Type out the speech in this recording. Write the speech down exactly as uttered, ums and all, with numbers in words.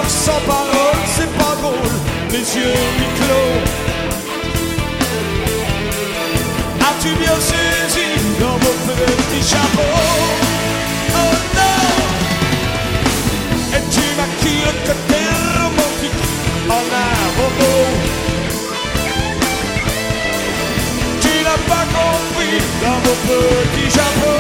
parle sans parole, c'est pas drôle, les yeux mi-clos. As-tu bien saisi dans mon petit chapeau? Oh non! Et tu maquilles le côté romantique en un robot. Tu n'as pas compris dans mon petit chapeau.